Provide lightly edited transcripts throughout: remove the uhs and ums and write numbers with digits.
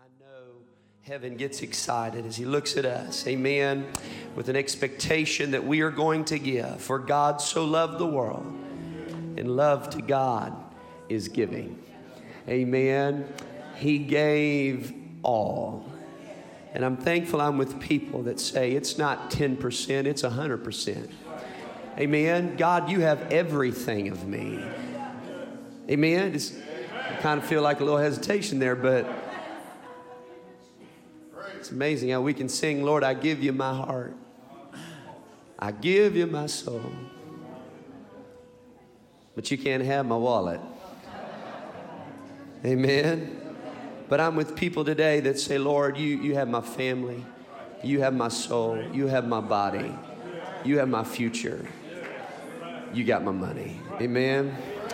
know heaven gets excited as he looks at us, amen, with an expectation that we are going to give. For God so loved the world, and love to God is giving. Amen. He gave all. And I'm thankful I'm with people that say it's not 10%, it's 100%. Amen. God, you have everything of me. Amen. I kind of feel like a little hesitation there, but it's amazing how we can sing, Lord, I give you my heart. I give you my soul. But you can't have my wallet. Amen. But I'm with people today that say, Lord, you have my family. You have my soul. You have my body. You have my future. You got my money. Amen.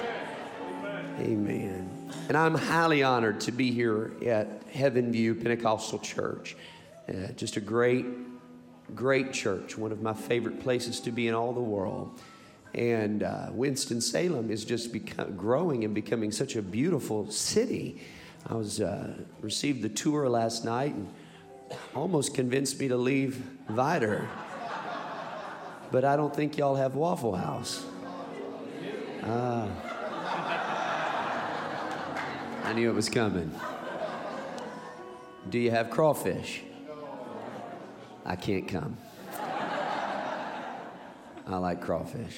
Amen. And I'm highly honored to be here at Heaven View Pentecostal Church. Just a great, great church. One of my favorite places to be in all the world. And Winston-Salem is just growing and becoming such a beautiful city. I received the tour last night and almost convinced me to leave Vidor. But I don't think y'all have Waffle House. I knew it was coming. Do you have crawfish? I can't come. I like crawfish.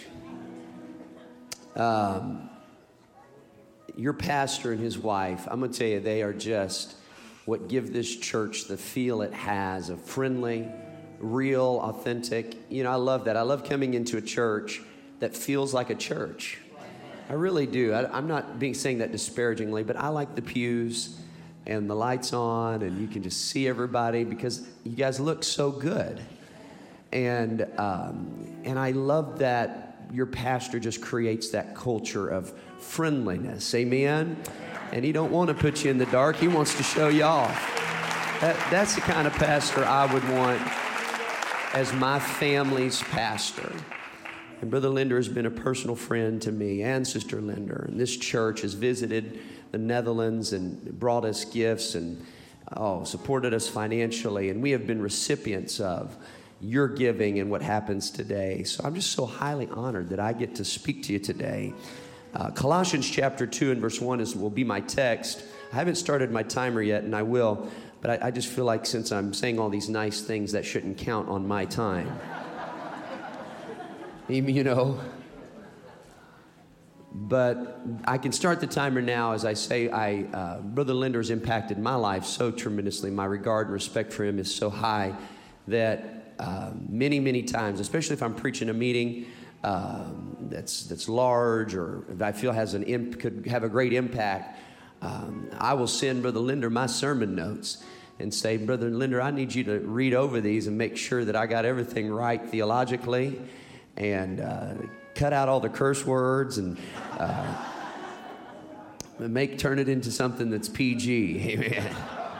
Your pastor and his wife, I'm going to tell you, they are just what give this church the feel it has of friendly, real, authentic. You know, I love that. I love coming into a church that feels like a church. I really do. I'm not saying that disparagingly, but I like the pews and the lights on, and you can just see everybody because you guys look so good. And I love that your pastor just creates that culture of friendliness. Amen? And he don't want to put you in the dark. He wants to show you off. That's the kind of pastor I would want as my family's pastor. And Brother Linder has been a personal friend to me and Sister Linder. And this church has visited the Netherlands and brought us gifts and supported us financially. And we have been recipients of your giving and what happens today. So I'm just so highly honored that I get to speak to you today. Colossians chapter 2 and verse 1 will be my text. I haven't started my timer yet, and I will. But I just feel like since I'm saying all these nice things, that shouldn't count on my time. You know, but I can start the timer now. As I say, Brother Linder's impacted my life so tremendously. My regard and respect for him is so high that many, many times, especially if I'm preaching a meeting that's large or if I feel could have a great impact, I will send Brother Linder my sermon notes and say, Brother Linder, I need you to read over these and make sure that I got everything right theologically. And cut out all the curse words and turn it into something that's PG. Amen.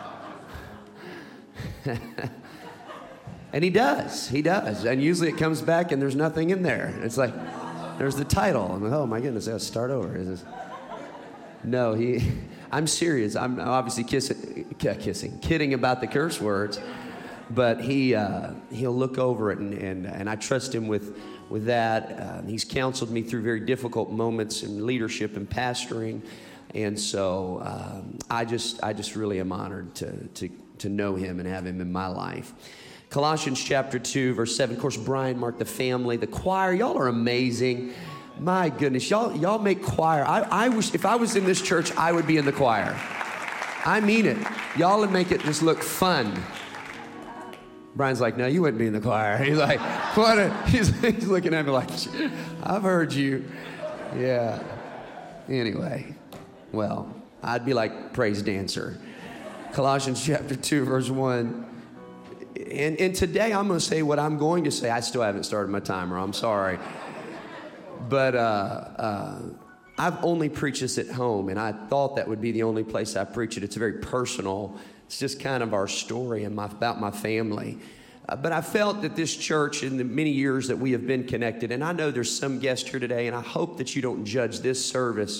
And he does. And usually it comes back and there's nothing in there. It's like, there's the title. I'm like, oh my goodness, I gotta start over. No, I'm serious. I'm obviously kidding about the curse words. But he'll look over it, and I trust him with that. He's counseled me through very difficult moments in leadership and pastoring, and so I just really am honored to know him and have him in my life. Colossians chapter 2, verse 7. Of course, Brian, Mark, the family, the choir, y'all are amazing. My goodness, y'all make choir. I wish if I was in this church, I would be in the choir. I mean it. Y'all would make it just look fun. Brian's like, no, you wouldn't be in the choir. He's like, what? He's looking at me like, I've heard you. Yeah. Anyway, well, I'd be like praise dancer. Colossians chapter 2, verse 1. And today I'm going to say what I'm going to say. I still haven't started my timer. I'm sorry. But I've only preached this at home, and I thought that would be the only place I preach it. It's very personal. It's just kind of our story and about my family. But I felt that this church, in the many years that we have been connected, and I know there's some guests here today, and I hope that you don't judge this service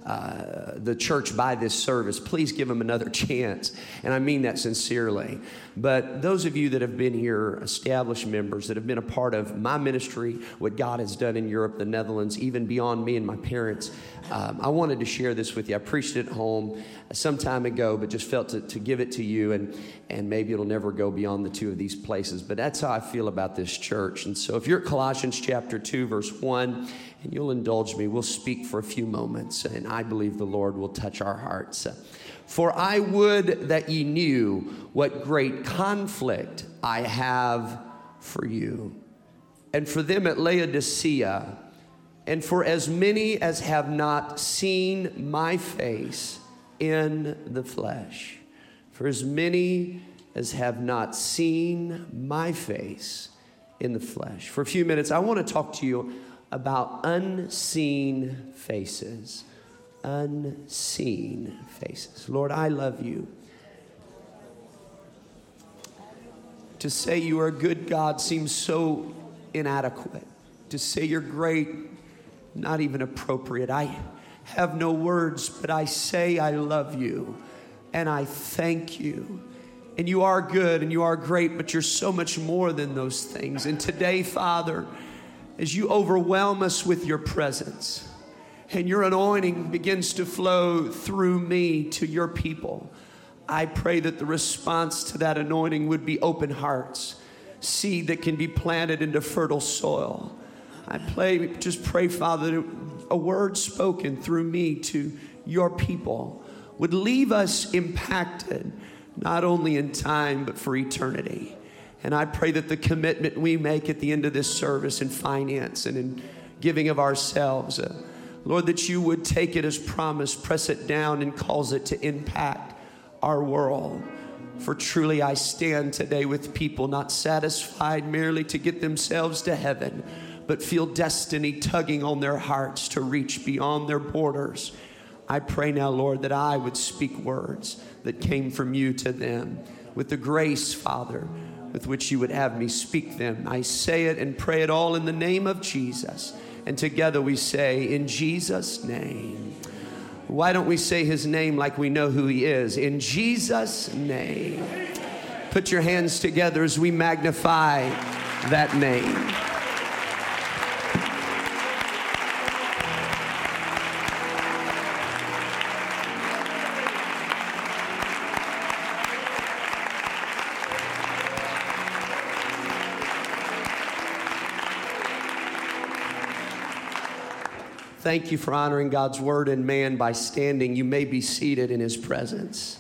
the church by this service, please give them another chance. And I mean that sincerely. But those of you that have been here, established members that have been a part of my ministry, what God has done in Europe, the Netherlands, even beyond me and my parents, I wanted to share this with you. I preached it at home some time ago, but just felt to give it to you, and maybe it'll never go beyond the two of these places. But that's how I feel about this church. And so if you're at Colossians chapter 2, verse 1, and you'll indulge me, we'll speak for a few moments, and I believe the Lord will touch our hearts. For I would that ye knew what great conflict I have for you, and for them at Laodicea, and for as many as have not seen my face in the flesh. For as many as have not seen my face in the flesh. For a few minutes, I want to talk to you about unseen faces. Unseen faces. Lord, I love you. To say you are a good God seems so inadequate. To say you're great, not even appropriate. I have no words, but I say I love you and I thank you. And you are good and you are great, but you're so much more than those things. And today, Father, as you overwhelm us with your presence and your anointing begins to flow through me to your people, I pray that the response to that anointing would be open hearts, seed that can be planted into fertile soil. I just pray, Father, that a word spoken through me to your people would leave us impacted, not only in time, but for eternity. And I pray that the commitment we make at the end of this service in finance and in giving of ourselves, Lord, that you would take it as promised, press it down, and cause it to impact our world. For truly I stand today with people not satisfied merely to get themselves to heaven, but feel destiny tugging on their hearts to reach beyond their borders. I pray now, Lord, that I would speak words that came from you to them with the grace, Father, with which you would have me speak them. I say it and pray it all in the name of Jesus. And together we say, in Jesus' name. Why don't we say his name like we know who he is? In Jesus' name. Put your hands together as we magnify that name. Thank you for honoring God's word and man by standing. You may be seated in his presence.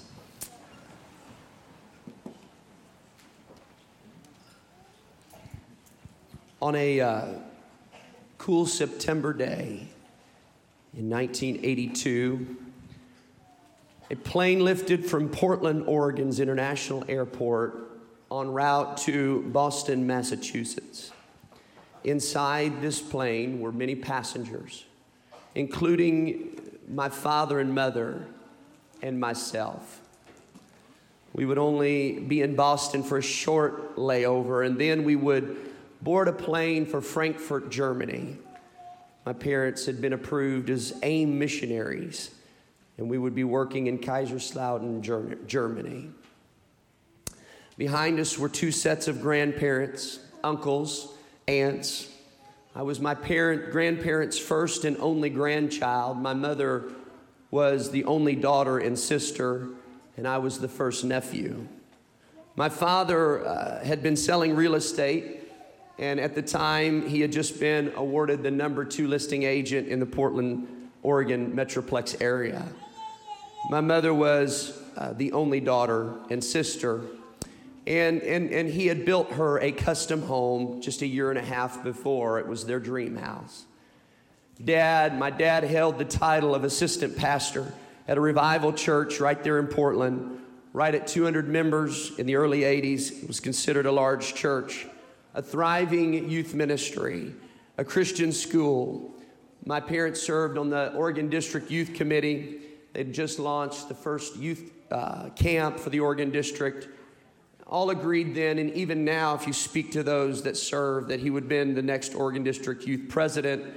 On a cool September day in 1982, a plane lifted from Portland, Oregon's International Airport en route to Boston, Massachusetts. Inside this plane were many passengers, including my father and mother and myself. We would only be in Boston for a short layover, and then we would board a plane for Frankfurt, Germany. My parents had been approved as AIM missionaries, and we would be working in Kaiserslautern, Germany. Behind us were two sets of grandparents, uncles, aunts. I was my grandparents' first and only grandchild. My mother was the only daughter and sister, and I was the first nephew. My father had been selling real estate, and at the time, he had just been awarded the number 2 listing agent in the Portland, Oregon Metroplex area. My mother was the only daughter and sister, and he had built her a custom home just a year and a half before. It was their dream house. My dad held the title of assistant pastor at a revival church right there in Portland, right at 200 members in the early 80s. It was considered a large church, a thriving youth ministry, a Christian school. My parents served on the Oregon District Youth Committee. They'd just launched the first youth camp for the Oregon District. All agreed then, and even now, if you speak to those that serve, that he would have been the next Oregon District Youth President.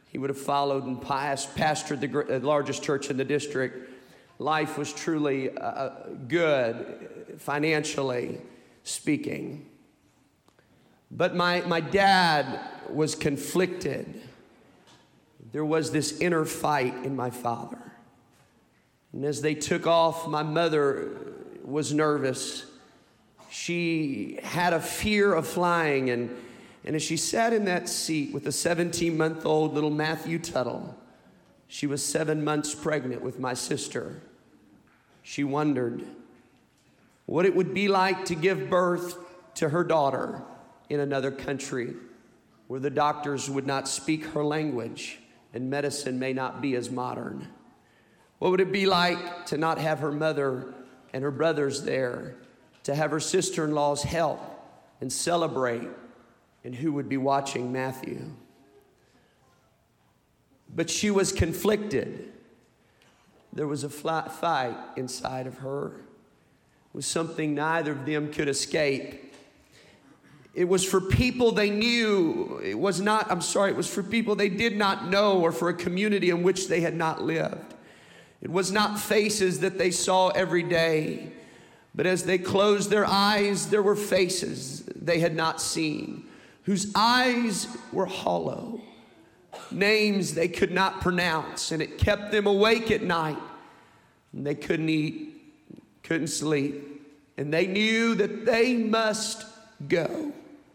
He would have followed and pastored the largest church in the district. Life was truly good, financially speaking. But my dad was conflicted. There was this inner fight in my father. And as they took off, my mother was nervous. She had a fear of flying, and as she sat in that seat with a 17-month-old little Matthew Tuttle, she was 7 months pregnant with my sister. She wondered what it would be like to give birth to her daughter in another country where the doctors would not speak her language and medicine may not be as modern. What would it be like to not have her mother and her brothers there, to have her sister-in-laws help and celebrate, and who would be watching Matthew? But she was conflicted. There was a fight inside of her. It was something neither of them could escape. It was for people they knew. It was for people they did not know, or for a community in which they had not lived. It was not faces that they saw every day, but as they closed their eyes, there were faces they had not seen, whose eyes were hollow, names they could not pronounce, and it kept them awake at night. And they couldn't eat, couldn't sleep, and they knew that they must go.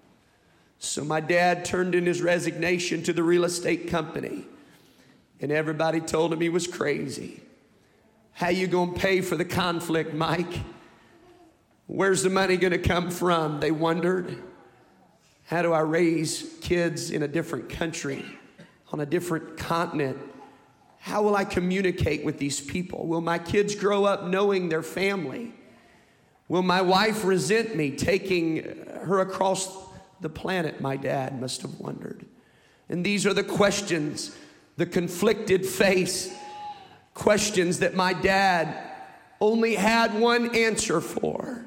So my dad turned in his resignation to the real estate company, and everybody told him he was crazy. How you gonna pay for the conflict, Mike? Where's the money gonna come from? They wondered. How do I raise kids in a different country, on a different continent? How will I communicate with these people? Will my kids grow up knowing their family? Will my wife resent me taking her across the planet? My dad must have wondered. And these are the questions, the conflicted face, questions that my dad only had one answer for.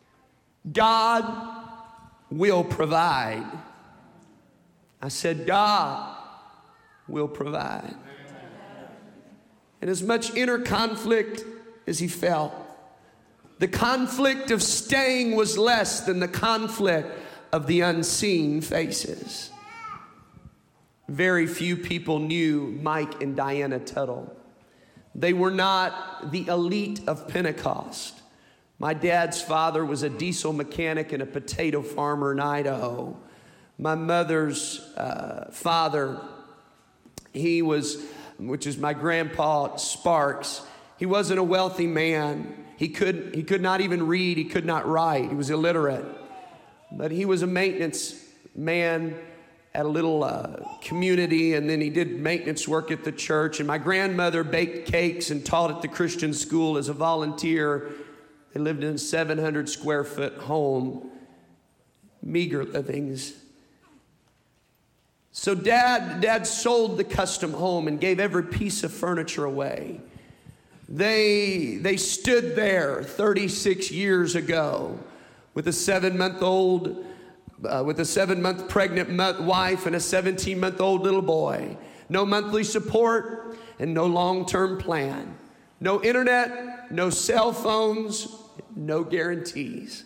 God will provide. I said, God will provide. And as much inner conflict as he felt, the conflict of staying was less than the conflict of the unseen faces. Very few people knew Mike and Diana Tuttle. They were not the elite of Pentecost. My dad's father was a diesel mechanic and a potato farmer in Idaho. My mother's father, which is my grandpa Sparks, he wasn't a wealthy man. He could not even read. He could not write. He was illiterate. But he was a maintenance man at a little community, and then he did maintenance work at the church. And my grandmother baked cakes and taught at the Christian school as a volunteer. They lived in a 700 square foot home, meager livings. So dad sold the custom home and gave every piece of furniture away. They stood there 36 years ago with a 7-month pregnant wife and a 17-month-old little boy. No monthly support and no long-term plan. No internet, no cell phones, no guarantees.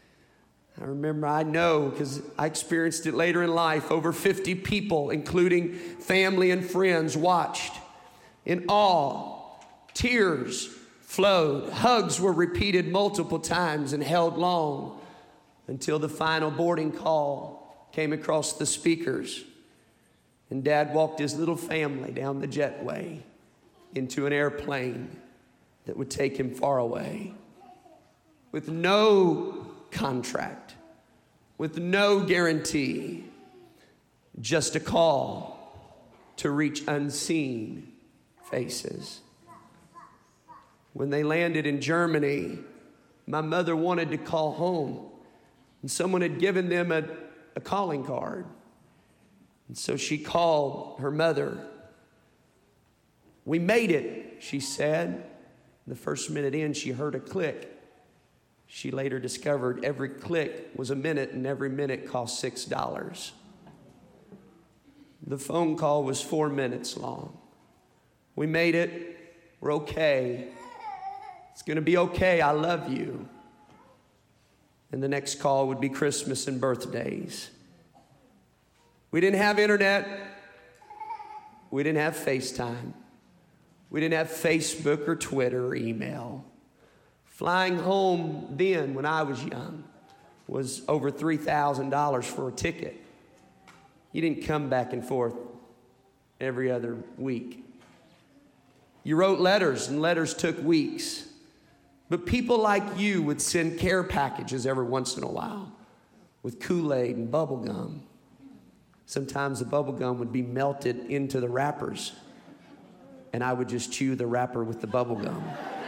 I know because I experienced it later in life. Over 50 people, including family and friends, watched in awe. Tears flowed. Hugs were repeated multiple times and held long until the final boarding call came across the speakers. And Dad walked his little family down the jetway into an airplane that would take him far away, with no contract, with no guarantee, just a call to reach unseen faces. When they landed in Germany, my mother wanted to call home, and someone had given them a calling card. And so she called her mother. "We made it," she said. The first minute in, she heard a click. She later discovered every click was a minute, and every minute cost $6. The phone call was 4 minutes long. We made it. We're okay. It's going to be okay. I love you. And the next call would be Christmas and birthdays. We didn't have internet. We didn't have FaceTime. We didn't have Facebook or Twitter or email. Flying home then, when I was young, was over $3,000 for a ticket. You didn't come back and forth every other week. You wrote letters, and letters took weeks. But people like you would send care packages every once in a while with Kool-Aid and bubble gum. Sometimes the bubble gum would be melted into the wrappers, and I would just chew the wrapper with the bubble gum.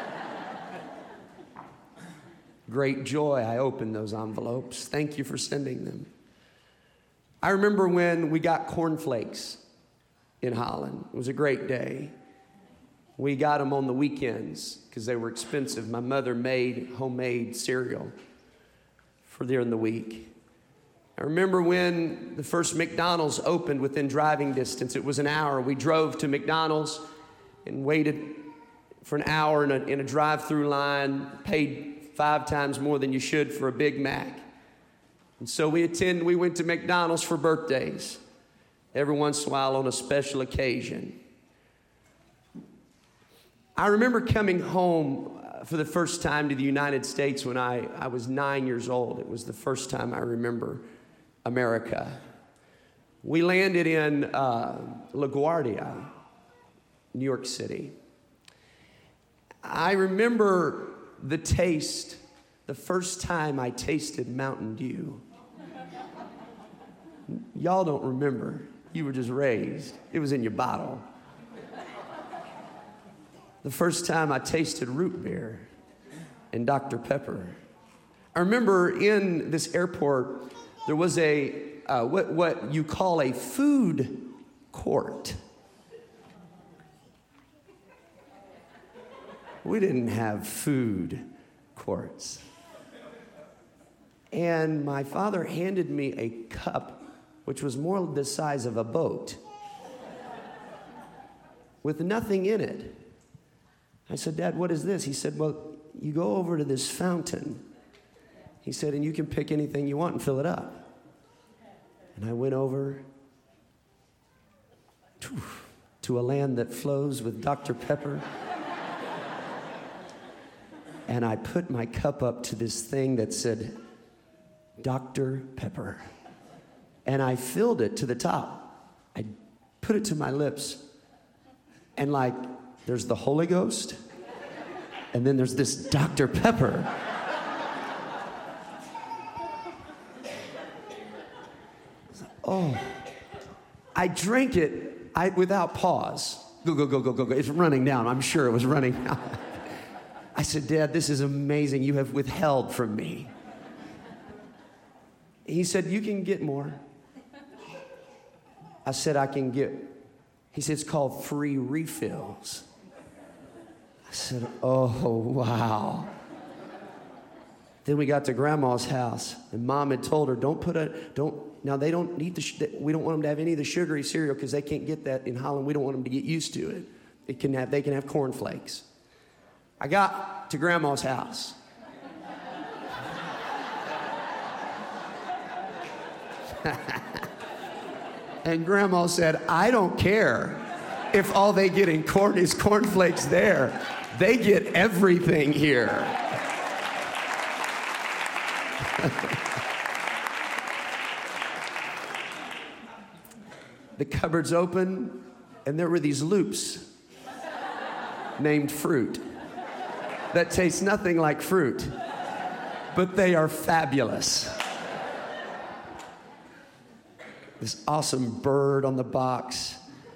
Great joy, I opened those envelopes. Thank you for sending them. I remember when we got cornflakes in Holland. It was a great day. We got them on the weekends because they were expensive. My mother made homemade cereal for during the week. I remember when the first McDonald's opened within driving distance. It was an hour. We drove to McDonald's and waited for an hour in a drive-through line, paid 5 times more than you should for a Big Mac. And so we went to McDonald's for birthdays, every once in a while on a special occasion. I remember coming home for the first time to the United States when I was 9 years old. It was the first time I remember America. We landed in LaGuardia, New York City. I remember the taste, the first time I tasted Mountain Dew. Y'all don't remember. You were just raised. It was in your bottle. The first time I tasted root beer and Dr. Pepper. I remember in this airport, there was what you call a food court. We didn't have food courts. And my father handed me a cup, which was more the size of a boat, with nothing in it. I said, Dad, what is this? He said, well, you go over to this fountain. He said, and you can pick anything you want and fill it up. And I went over to a land that flows with Dr. Pepper. And I put my cup up to this thing that said, Dr. Pepper. And I filled it to the top. I put it to my lips. And like, there's the Holy Ghost. And then there's this Dr. Pepper. Oh, I drank it without pause. Go. It's running down. I'm sure it was running down. I said, Dad, this is amazing. You have withheld from me. He said, you can get more. I said, I can get. He said, it's called free refills. I said, oh, wow. Then we got to Grandma's house, and Mom had told her, now they don't eat we don't want them to have any of the sugary cereal because they can't get that in Holland. We don't want them to get used to it. They can have cornflakes. I got to Grandma's house. And Grandma said, I don't care if all they get in corn is cornflakes there. They get everything here. The cupboards open, and there were these loops named fruit that taste nothing like fruit, but they are fabulous. This awesome bird on the box,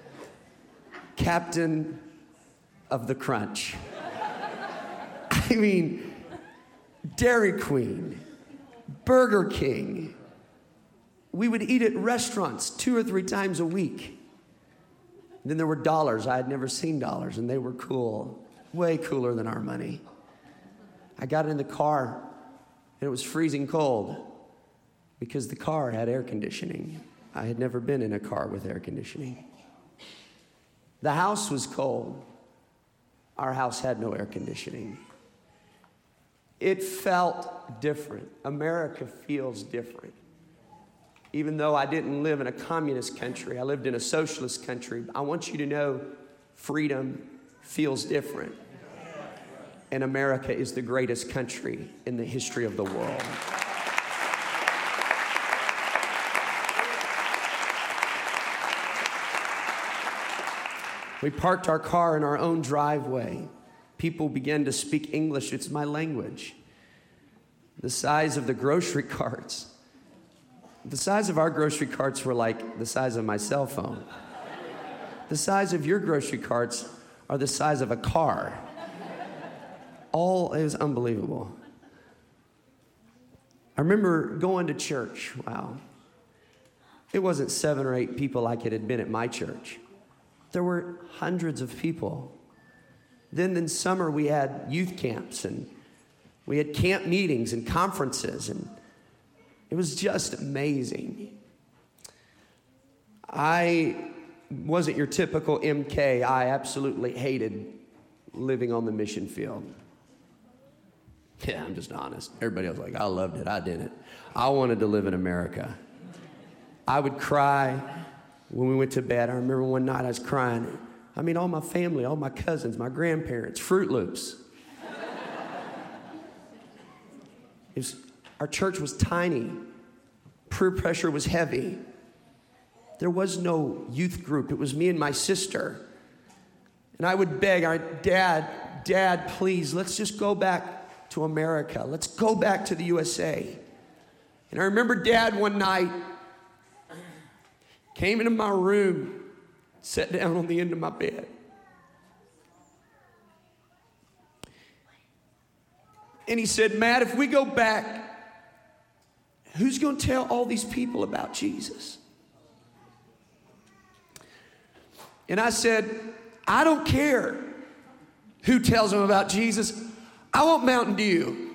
Captain of the Crunch. I mean, Dairy Queen, Burger King. We would eat at restaurants 2 or 3 times a week. Then there were dollars. I had never seen dollars, and they were cool, way cooler than our money. I got in the car, and it was freezing cold because the car had air conditioning. I had never been in a car with air conditioning. The house was cold. Our house had no air conditioning. It felt different. America feels different. Even though I didn't live in a communist country, I lived in a socialist country. I want you to know freedom feels different. And America is the greatest country in the history of the world. We parked our car in our own driveway. People began to speak English. It's my language. The size of the grocery carts. The size of our grocery carts were like the size of my cell phone. The size of your grocery carts are the size of a car. It was unbelievable. I remember going to church. Wow. It wasn't 7 or 8 people like it had been at my church. There were hundreds of people. Then in summer we had youth camps and we had camp meetings and conferences, and it was just amazing. I wasn't your typical MK. I absolutely hated living on the mission field. Yeah, I'm just honest. Everybody else was like, I loved it. I didn't. I wanted to live in America. I would cry when we went to bed. I remember one night I was crying. I mean, all my family, all my cousins, my grandparents, Fruit Loops. Our church was tiny. Peer pressure was heavy. There was no youth group. It was me and my sister. And I would beg, Dad, please, let's just go back to America. Let's go back to the USA. And I remember Dad one night came into my room, sat down on the end of my bed. And he said, Matt, if we go back, who's going to tell all these people about Jesus? And I said, I don't care who tells them about Jesus. I want Mountain Dew.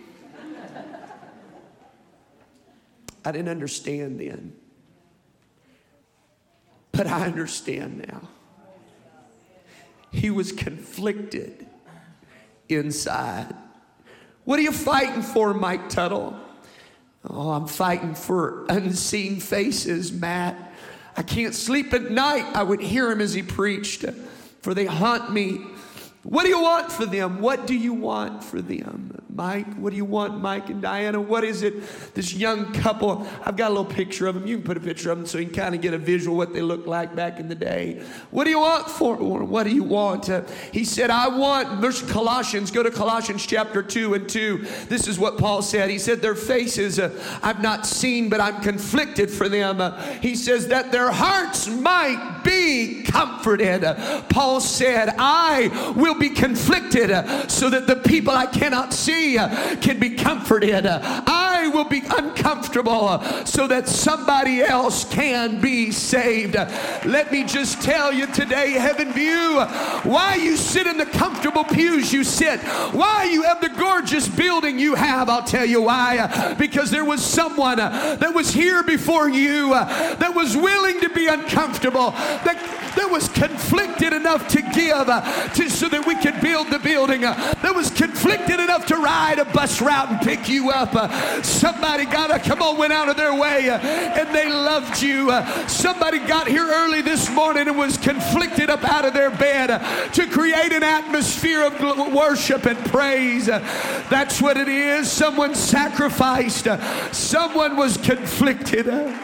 I didn't understand then. But I understand now. He was conflicted inside. What are you fighting for, Mike Tuttle? Oh, I'm fighting for unseen faces, Matt. I can't sleep at night. I would hear him as he preached, for they haunt me. What do you want for them? What do you want for them? Mike, what do you want, Mike and Diana? What is it? This young couple, I've got a little picture of them. You can put a picture of them so you can kind of get a visual what they looked like back in the day. What do you want for them? What do you want? He said, I want, there's Colossians, go to Colossians chapter 2 and 2. This is what Paul said. He said, their faces I've not seen, but I'm conflicted for them. He says that their hearts might be comforted. Paul said, I will be conflicted so that the people I cannot see can be comforted. I will be uncomfortable so that somebody else can be saved. Let me just tell you today, Heaven View, why you sit in the comfortable pews you sit, why you have the gorgeous building you have, I'll tell you why. Because there was someone that was here before you that was willing to be uncomfortable, that was conflicted enough to give so that we could build the building, that was conflicted enough to ride a bus route and pick you up. Somebody went out of their way and they loved you. Somebody got here early this morning and was conflicted up out of their bed to create an atmosphere of worship and praise. That's what it is. Someone sacrificed. Someone was conflicted.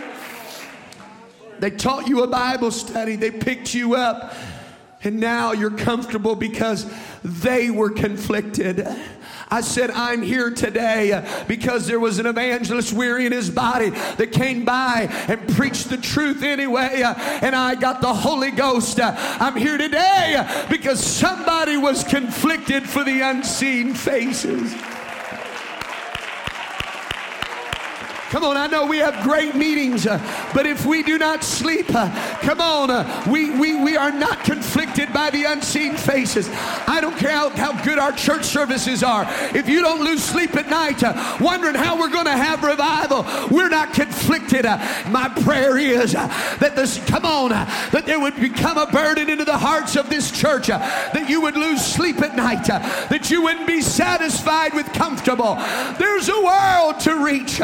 They taught you a Bible study. They picked you up. And now you're comfortable because they were conflicted. I said, I'm here today because there was an evangelist weary in his body that came by and preached the truth anyway, and I got the Holy Ghost. I'm here today because somebody was conflicted for the unseen faces. Come on, I know we have great meetings, but if we do not sleep, come on, we are not conflicted by the unseen faces. I don't care how good our church services are. If you don't lose sleep at night, wondering how we're going to have revival, we're not conflicted. My prayer is that that there would become a burden into the hearts of this church, that you would lose sleep at night, that you wouldn't be satisfied with comfortable. There's a world to reach.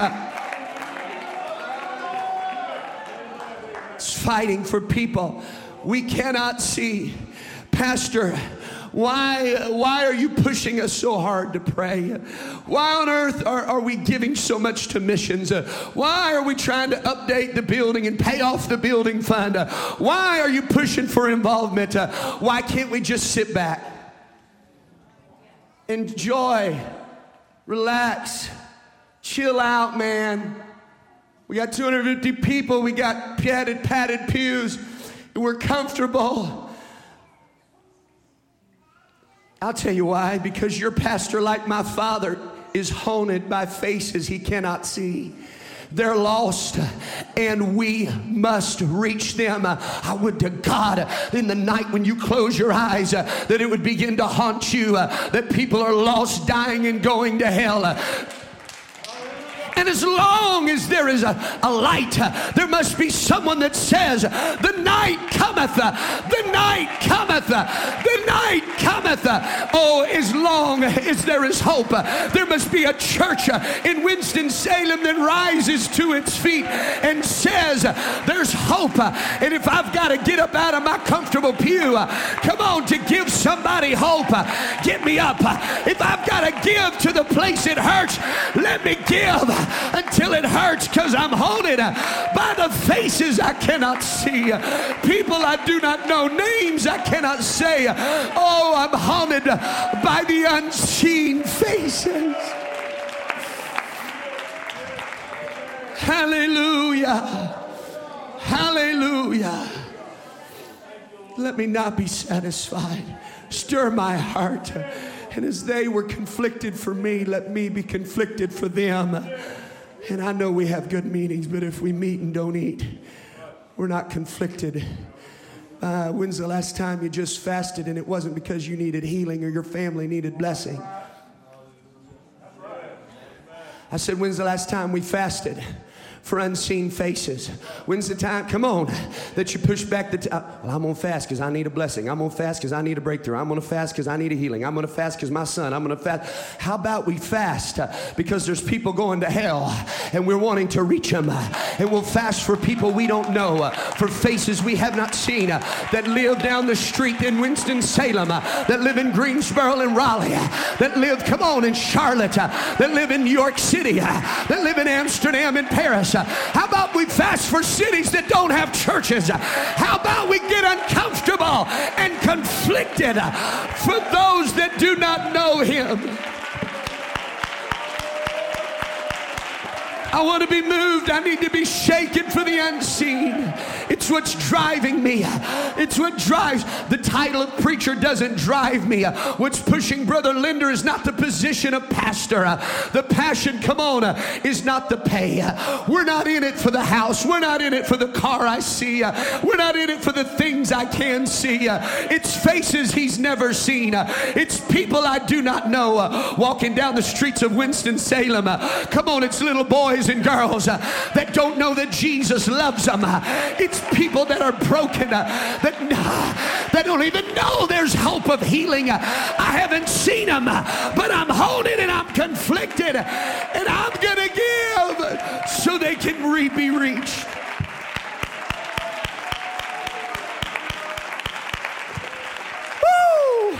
It's fighting for people we cannot see. Pastor, why are you pushing us so hard to pray? Why on earth are we giving so much to missions? Why are we trying to update the building and pay off the building fund? Why are you pushing for involvement? Why can't we just sit back? Enjoy, relax, chill out, man. We got 250 people. We got padded pews. We're comfortable. I'll tell you why. Because your pastor, like my father, is haunted by faces he cannot see. They're lost, and we must reach them. I would to God, in the night when you close your eyes, that it would begin to haunt you, that people are lost, dying, and going to hell. And as long as there is a light, there must be someone that says, the night cometh, the night cometh, the night cometh. Oh, as long as there is hope, there must be a church in Winston-Salem that rises to its feet and says, there's hope. And if I've got to get up out of my comfortable pew, come on, to give somebody hope, get me up. If I've got to give to the place it hurts, let me give until it hurts, because I'm haunted by the faces I cannot see, people I do not know, names I cannot say. Oh, I'm haunted by the unseen faces. Hallelujah. Hallelujah. Let me not be satisfied. Stir my heart. And as they were conflicted for me, let me be conflicted for them. And I know we have good meetings, but if we meet and don't eat, we're not conflicted. When's the last time you just fasted and it wasn't because you needed healing or your family needed blessing? I said, when's the last time we fasted for unseen faces? When's the time, come on, that you push back well, I'm going to fast because I need a blessing. I'm going to fast because I need a breakthrough. I'm going to fast because I need a healing. I'm going to fast because my son. I'm going to fast. How about we fast because there's people going to hell and we're wanting to reach them, and we'll fast for people we don't know, for faces we have not seen, that live down the street in Winston-Salem, that live in Greensboro and Raleigh, that live, come on, in Charlotte, that live in New York City, that live in Amsterdam and Paris. How about we fast for cities that don't have churches? How about we get uncomfortable and conflicted for those that do not know him? I want to be moved. I need to be shaken for the unseen. It's what's driving me. It's what drives. The title of preacher doesn't drive me. What's pushing Brother Linder is not the position of pastor. The passion, come on, is not the pay. We're not in it for the house. We're not in it for the car I see. We're not in it for the things I can see. It's faces he's never seen. It's people I do not know walking down the streets of Winston-Salem. Come on, it's little boys and girls that don't know that Jesus loves them. It's people that are broken, that don't even know there's hope of healing. I haven't seen them, but I'm holding and I'm conflicted, and I'm going to give so they can be reached. Woo!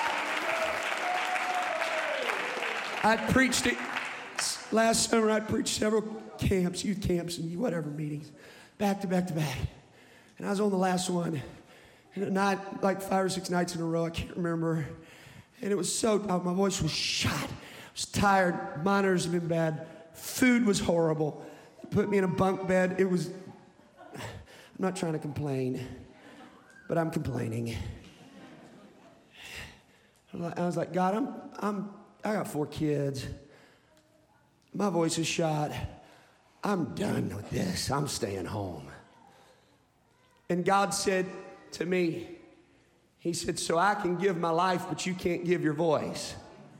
I preached it. Last summer, I preached several camps, youth camps, and whatever meetings, back to back to back. And I was on the last one, and a night, like 5 or 6 nights in a row, I can't remember. And it was so, my voice was shot. I was tired. Monitors had been bad. Food was horrible. They put me in a bunk bed. I'm not trying to complain, but I'm complaining. I was like, God, I got 4 kids. My voice is shot. I'm done with this. I'm staying home. And God said to me, he said, so I can give my life, but you can't give your voice.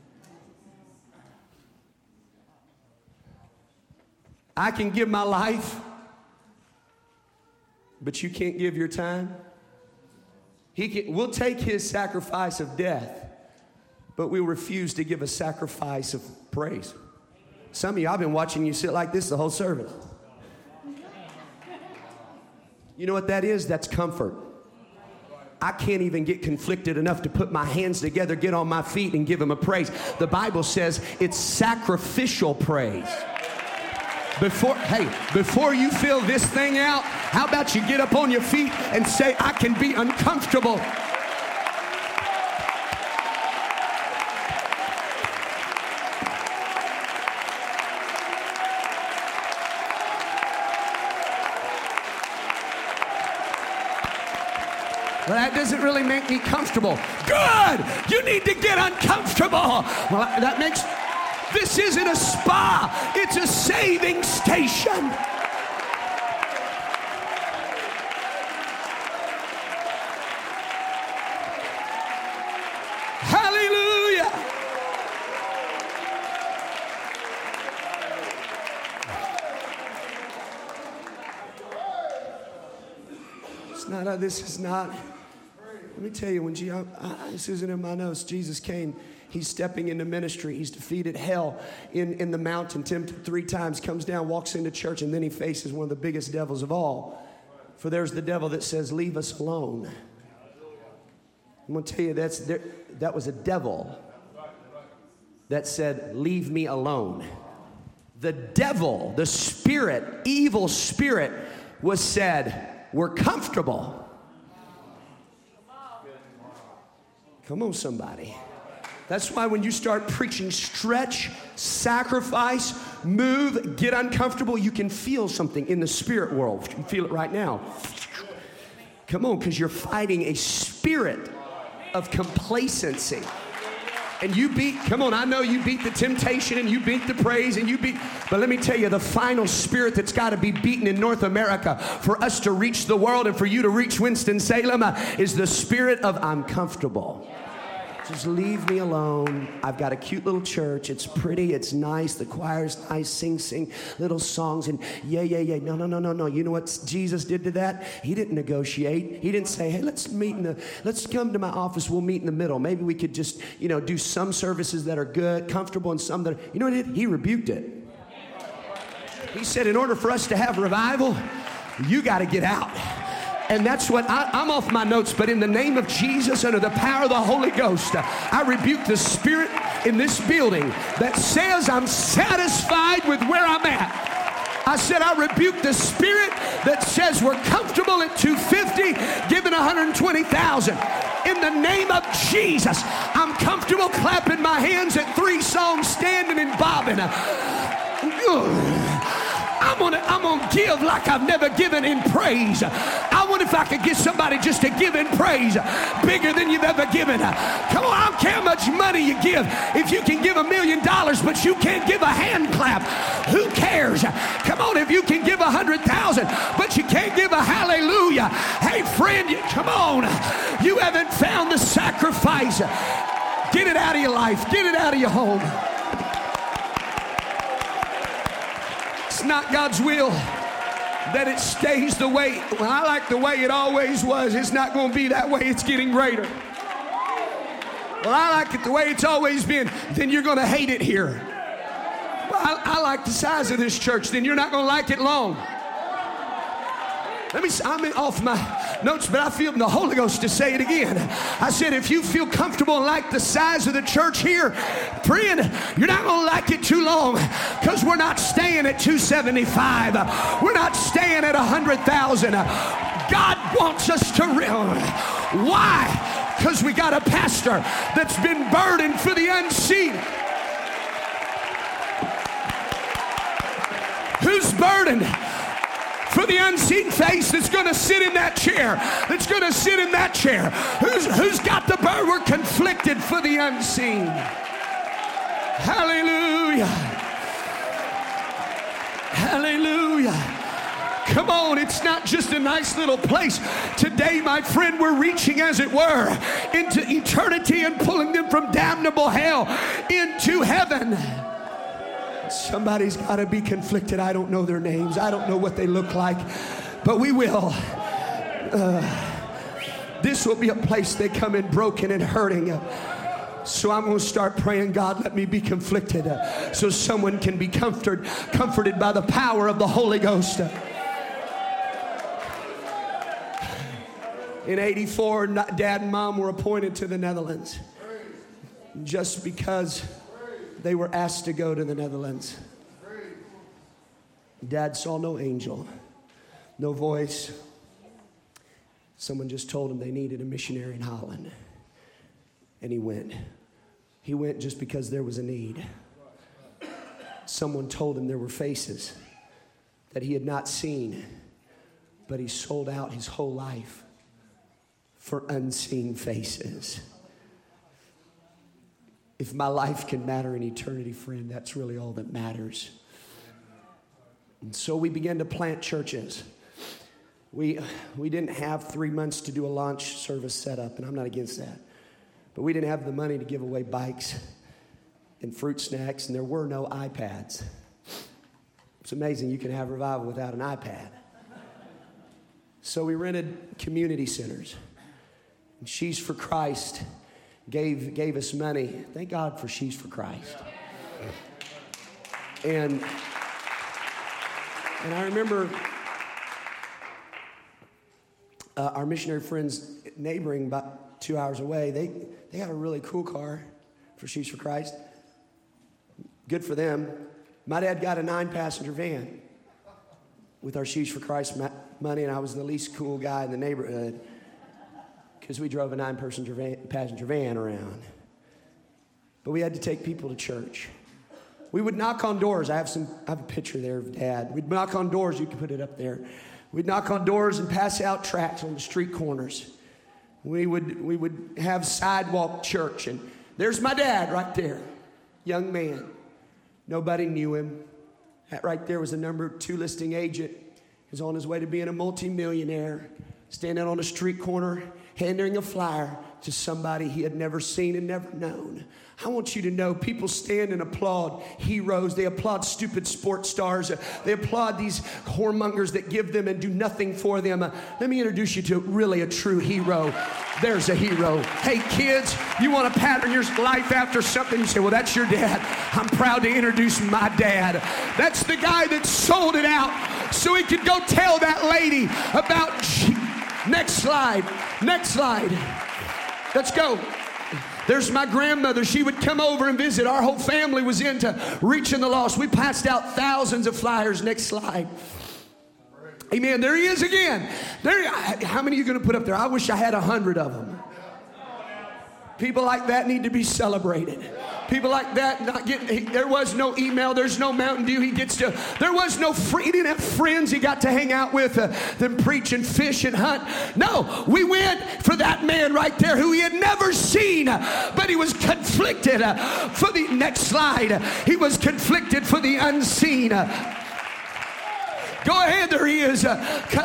I can give my life, but you can't give your time. We'll take his sacrifice of death, but we'll refuse to give a sacrifice of praise. Some of you, I've been watching you sit like this the whole service. You know what that is? That's comfort. I can't even get conflicted enough to put my hands together, get on my feet, and give him a praise. The Bible says it's sacrificial praise. Before you fill this thing out, how about you get up on your feet and say, I can be uncomfortable. Well, that doesn't really make me comfortable. Good! You need to get uncomfortable. Well, that makes... This isn't a spa. It's a saving station. Hallelujah. This is not. Let me tell you, when this isn't in my notes, Jesus came. He's stepping into ministry. He's defeated hell in the mountain, tempted 3 times, comes down, walks into church, and then he faces one of the biggest devils of all. For there's the devil that says, leave us alone. I'm going to tell you, that was a devil that said, leave me alone. The devil, the spirit, evil spirit, was said, we're comfortable. Come on, somebody. That's why when you start preaching stretch, sacrifice, move, get uncomfortable, you can feel something in the spirit world. You can feel it right now. Come on, because you're fighting a spirit of complacency. And I know you beat the temptation and you beat the praise and but let me tell you, the final spirit that's got to be beaten in North America for us to reach the world and for you to reach Winston-Salem is the spirit of I'm comfortable. Just leave me alone. I've got a cute little church. It's pretty. It's nice. The choir's nice. Sing little songs and yeah. No. You know what Jesus did to that? He didn't negotiate. He didn't say, hey, let's come to my office. We'll meet in the middle. Maybe we could just, do some services that are good, comfortable, and some that are, you know what he did? He rebuked it. He said, in order for us to have revival, you got to get out. And that's what I'm off my notes, but in the name of Jesus, under the power of the Holy Ghost, I rebuke the spirit in this building that says I'm satisfied with where I'm at. I said I rebuke the spirit that says we're comfortable at 250, giving 120,000. In the name of Jesus, I'm comfortable clapping my hands at 3 songs, standing and bobbing. I'm gonna give like I've never given in praise. I wonder if I could get somebody just to give in praise bigger than you've ever given. Come on, I don't care how much money you give. If you can give $1 million, but you can't give a hand clap, who cares? Come on, if you can give 100,000, but you can't give a hallelujah. Hey, friend, come on. You haven't found the sacrifice. Get it out of your life. Get it out of your home. It's not God's will that it stays the way. Well, I like the way it always was. It's not going to be that way. It's getting greater. Well, I like it the way it's always been. Then you're going to hate it here. Well, I like the size of this church. Then you're not going to like it long. I'm off my notes, but I feel the Holy Ghost to say it again. I said, if you feel comfortable and like the size of the church here, friend, you're not going to like it too long, because we're not staying at 275. We're not staying at 100,000. God wants us to why? Because we got a pastor that's been burdened for the unseen. Who's burdened for the unseen face that's going to sit in that chair, that's going to sit in that chair? Who's got the burden? We're conflicted for the unseen. Hallelujah. Hallelujah. Come on, it's not just a nice little place. Today, my friend, we're reaching, as it were, into eternity and pulling them from damnable hell into heaven. Somebody's got to be conflicted. I don't know their names. I don't know what they look like, but we will. This will be a place they come in broken and hurting. So I'm going to start praying, God, let me be conflicted so someone can be comforted by the power of the Holy Ghost. In 84, Dad and Mom were appointed to the Netherlands just because they were asked to go to the Netherlands. Dad saw no angel, no voice. Someone just told him they needed a missionary in Holland. And he went. He went just because there was a need. Someone told him there were faces that he had not seen, but he sold out his whole life for unseen faces. If my life can matter in eternity, friend, that's really all that matters. And so we began to plant churches. We didn't have 3 months to do a launch service setup, and I'm not against that. But we didn't have the money to give away bikes and fruit snacks, and there were no iPads. It's amazing you can have revival without an iPad. So we rented community centers. And She's for Christ gave us money. Thank God for She's for Christ. And I remember our missionary friends neighboring about 2 hours away, they got a really cool car for She's for Christ. Good for them. My dad got a 9-passenger van with our She's for Christ money, and I was the least cool guy in the neighborhood because we drove a 9-passenger van around. But we had to take people to church. We would knock on doors. I have a picture there of Dad. We'd knock on doors. You can put it up there. We'd knock on doors and pass out tracts on the street corners. We would have sidewalk church, and there's my dad right there, young man. Nobody knew him. That right there was a number 2 listing agent. He was on his way to being a multimillionaire, standing on a street corner, handing a flyer to somebody he had never seen and never known. I want you to know people stand and applaud heroes. They applaud stupid sports stars. They applaud these whoremongers that give them and do nothing for them. Let me introduce you to really a true hero. There's a hero. Hey, kids, you want to pattern your life after something? You say, well, that's your dad. I'm proud to introduce my dad. That's the guy that sold it out so he could go tell that lady about... Next slide. Next slide. Let's go. There's my grandmother. She would come over and visit. Our whole family was into reaching the lost. We passed out thousands of flyers. Next slide. Amen. There he is again. How many are you going to put up there? I wish I had 100 of them. People like that need to be celebrated. People like that not getting, there was no email, there's no Mountain Dew. There was no free, he didn't have friends he got to hang out with, them preach and fish and hunt. No, we went for that man right there who he had never seen, but he was conflicted for the next slide. He was conflicted for the unseen. Go ahead, there he is. Go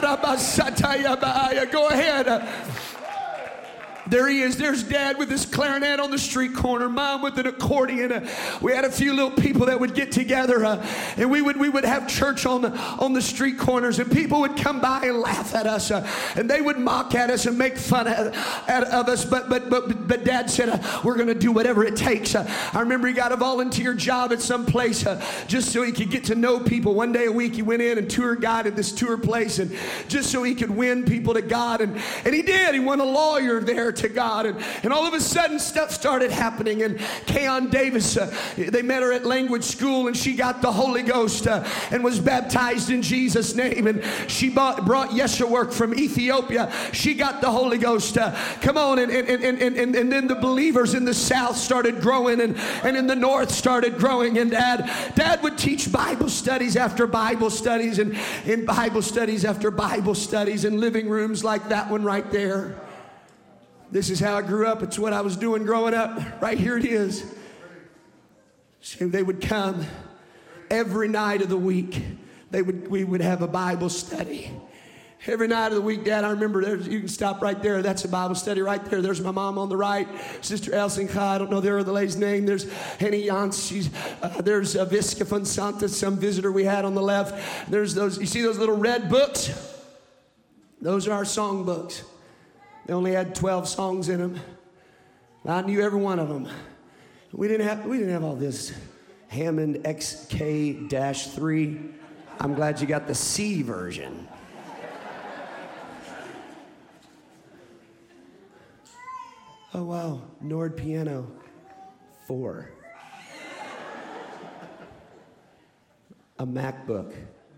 ahead. There he is. There's Dad with his clarinet on the street corner. Mom with an accordion. We had a few little people that would get together, and we would have church on the street corners, and people would come by and laugh at us, and they would mock at us and make fun of us. But Dad said, we're going to do whatever it takes. I remember he got a volunteer job at some place just so he could get to know people. One day a week he went in and tour guided this tour place, and just so he could win people to God, and he did. He won a lawyer there to God, and all of a sudden stuff started happening. And Kayon Davis, they met her at language school, and she got the Holy Ghost and was baptized in Jesus' name. And she brought Yeshua from Ethiopia. She got the Holy Ghost. Come on, and then the believers in the south started growing, and in the north started growing. And Dad would teach Bible studies after Bible studies, and in Bible studies after Bible studies in living rooms like that one right there. This is how I grew up. It's what I was doing growing up. Right here it is. So they would come every night of the week. we would have a Bible study. Every night of the week, Dad, I remember, you can stop right there. That's a Bible study right there. There's my mom on the right, Sister Elsinka. I don't know the other lady's name. There's Henny Jans. There's Visca Fonsanta, some visitor we had on the left. There's those, you see those little red books? Those are our song books. They only had 12 songs in them. I knew every one of them. We didn't have all this Hammond XK-3. I'm glad you got the C version. Oh, wow. Nord Piano 4. A MacBook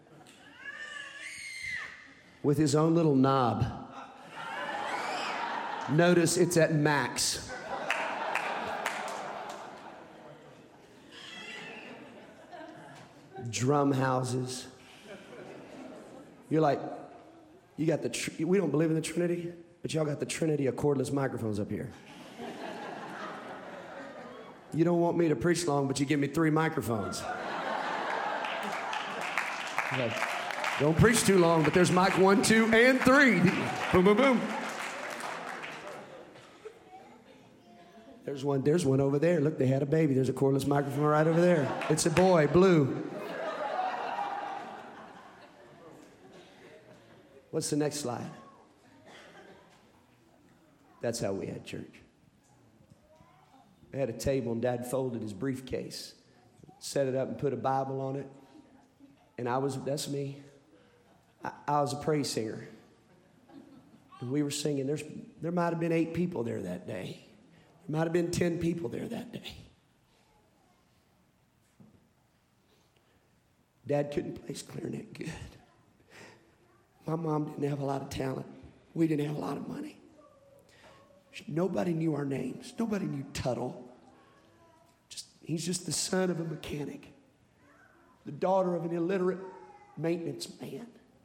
with his own little knob. Notice it's at max. Drum houses. You're like, you got we don't believe in the Trinity, but y'all got the Trinity of cordless microphones up here. You don't want me to preach long, but you give me 3 microphones. Like, don't preach too long, but there's mic 1, 2, and 3. Boom, boom, boom. There's one over there. Look, they had a baby. There's a cordless microphone right over there. It's a boy, blue. What's the next slide? That's how we had church. We had a table, and Dad folded his briefcase, set it up, and put a Bible on it. And that's me. I was a praise singer. And we were singing. There might have been 8 people there that day. There might have been 10 people there that day. Dad couldn't play clarinet good. My mom didn't have a lot of talent. We didn't have a lot of money. Nobody knew our names. Nobody knew Tuttle. He's just the son of a mechanic, the daughter of an illiterate maintenance man.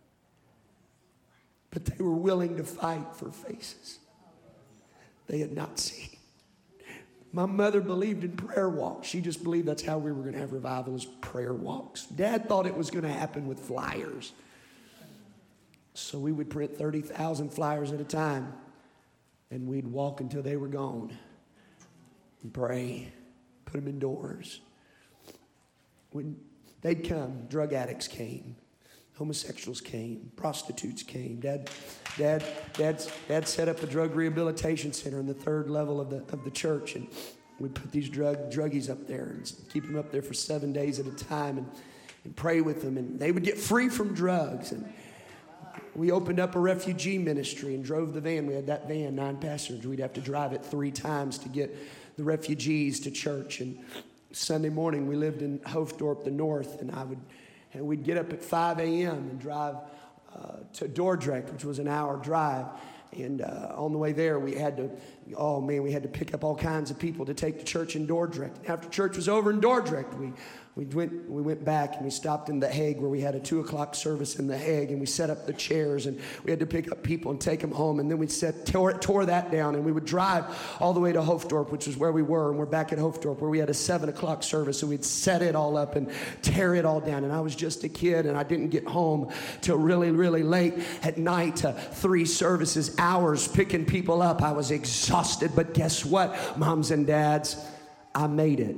But they were willing to fight for faces they had not seen. My mother believed in prayer walks. She just believed that's how we were going to have revival, is prayer walks. Dad thought it was going to happen with flyers. So we would print 30,000 flyers at a time, and we'd walk until they were gone and pray, put them indoors. When they'd come, drug addicts came, homosexuals came, prostitutes came. Dad set up a drug rehabilitation center in the 3rd level of the church, and we'd put these druggies up there and keep them up there for 7 days at a time and pray with them, and they would get free from drugs. And we opened up a refugee ministry and drove the van. We had that van, 9 passengers. We'd have to drive it 3 times to get the refugees to church. And Sunday morning, we lived in Hoofddorp, the north, and we'd get up at 5 a.m. and drive to Dordrecht, which was an hour drive. And on the way there, we had to pick up all kinds of people to take to church in Dordrecht. And after church was over in Dordrecht, we went back and we stopped in The Hague, where we had a 2:00 service in The Hague, and we set up the chairs, and we had to pick up people and take them home. And then we tore that down, and we would drive all the way to Hoofddorp, which is where we were. And we're back at Hoofddorp, where we had a 7:00 service, so we'd set it all up and tear it all down. And I was just a kid, and I didn't get home till really, really late at night. 3 services, hours picking people up. I was exhausted, but guess what, moms and dads? I made it.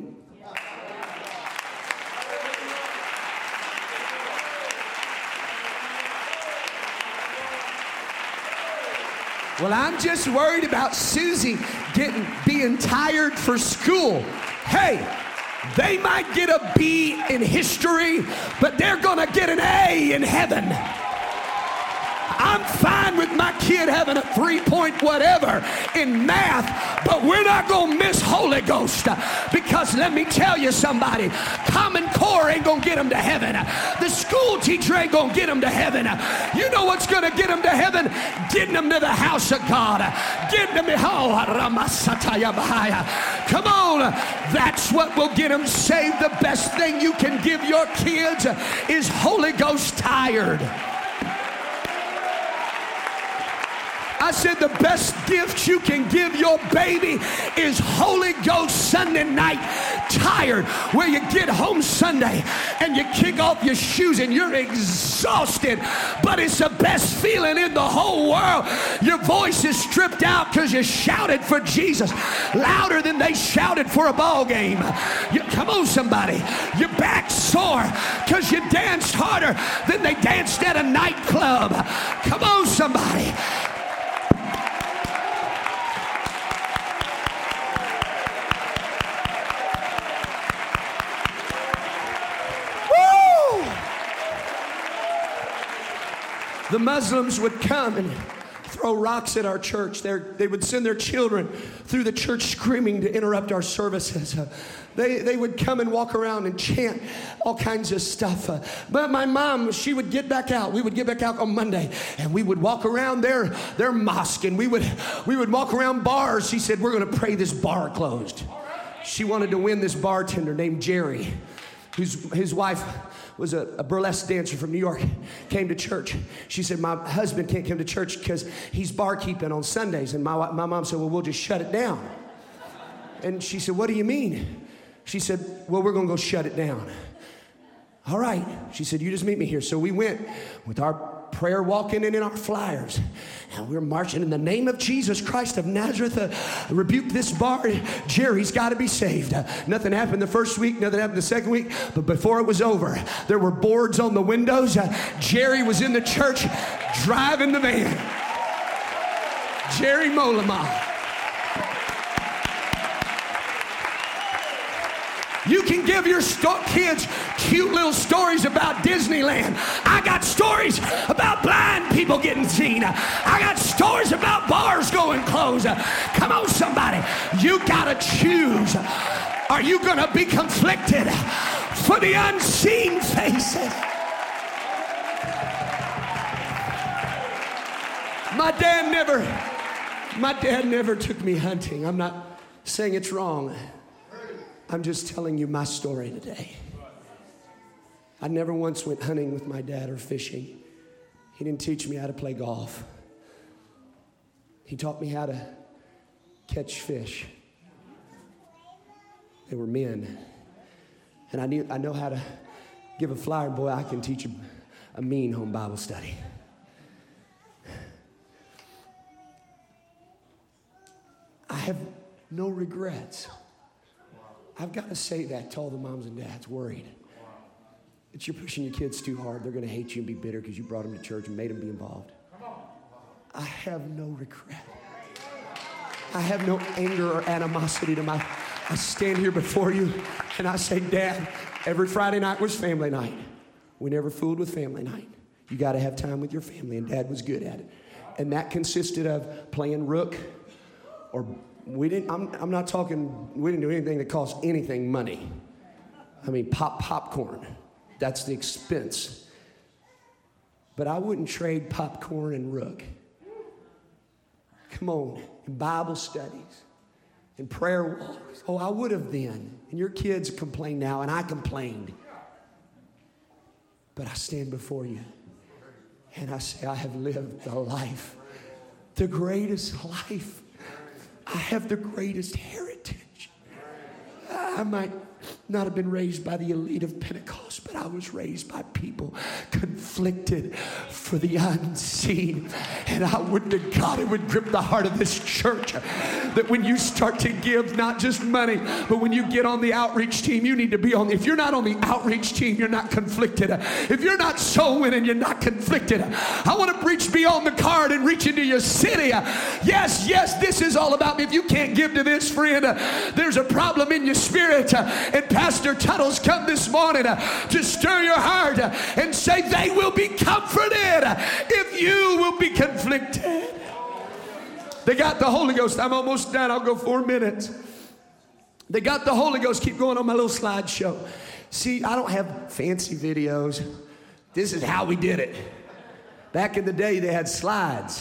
Well, I'm just worried about Susie being tired for school. Hey, they might get a B in history, but they're going to get an A in heaven. I'm fine with my kid having a 3-point whatever in math, but we're not going to miss Holy Ghost, because let me tell you somebody, Common Core ain't going to get them to heaven. The school teacher ain't going to get them to heaven. You know what's going to get them to heaven? Getting them to the house of God. Getting them to, come on, that's what will get them saved. The best thing you can give your kids is Holy Ghost tired. I said the best gift you can give your baby is Holy Ghost Sunday night tired, where you get home Sunday and you kick off your shoes and you're exhausted, but it's the best feeling in the whole world. Your voice is stripped out because you shouted for Jesus louder than they shouted for a ball game. Come on, somebody. Your back's sore because you danced harder than they danced at a nightclub. Come on, somebody. The Muslims would come and throw rocks at our church. They would send their children through the church screaming to interrupt our services. They would come and walk around and chant all kinds of stuff. But my mom, she would get back out. We would get back out on Monday, and we would walk around their mosque, and we would walk around bars. She said, we're going to pray this bar closed. She wanted to win this bartender named Jerry, his wife was a burlesque dancer from New York, came to church. She said, my husband can't come to church because he's barkeeping on Sundays. And my mom said, well, we'll just shut it down. And she said, what do you mean? She said, well, we're going to go shut it down. All right. She said, you just meet me here. So we went with our prayer walking and in our flyers. And we're marching in the name of Jesus Christ of Nazareth. Rebuke this bar. Jerry's got to be saved. Nothing happened the first week. Nothing happened the second week. But before it was over, there were boards on the windows. Jerry was in the church driving the van. Jerry Molema. You can give your kids cute little stories about Disneyland. I got stories about blind people getting seen. I got stories about bars going closed. Come on, somebody. You got to choose. Are you going to be conflicted for the unseen faces? My dad never took me hunting. I'm not saying it's wrong. I'm just telling you my story today. I never once went hunting with my dad or fishing. He didn't teach me how to play golf. He taught me how to catch fish. They were men. And I know how to give a flyer. Boy, I can teach a mean home Bible study. I have no regrets. I've got to say that to all the moms and dads worried that you're pushing your kids too hard. They're going to hate you and be bitter because you brought them to church and made them be involved. I have no regret. I have no anger or animosity to I stand here before you and I say, Dad, every Friday night was family night. We never fooled with family night. You got to have time with your family, and Dad was good at it. And that consisted of playing rook or I'm not talking, we didn't do anything that cost anything money. I mean, popcorn. That's the expense. But I wouldn't trade popcorn and rook. Come on, in Bible studies, in prayer walks. Oh, I would have then. And your kids complain now, and I complained. But I stand before you, and I say, I have lived the life, the greatest life. I have the greatest heritage. I might not have been raised by the elite of Pentecost, but I was raised by people conflicted for the unseen. And I would to God it would grip the heart of this church that when you start to give not just money, but when you get on the outreach team, you need to be on. If you're not on the outreach team, you're not conflicted. If you're not soul winning, you're not conflicted. I want to preach beyond the card and reach into your city. Yes, this is all about me. If you can't give to this, friend, there's a problem in your spirit. And Pastor Tuttle's come this morning to stir your heart and say they will be comforted if you will be conflicted. They got the Holy Ghost. I'm almost done. I'll go 4 minutes. They got the Holy Ghost. Keep going on my little slideshow. See, I don't have fancy videos. This is how we did it. Back in the day, they had slides.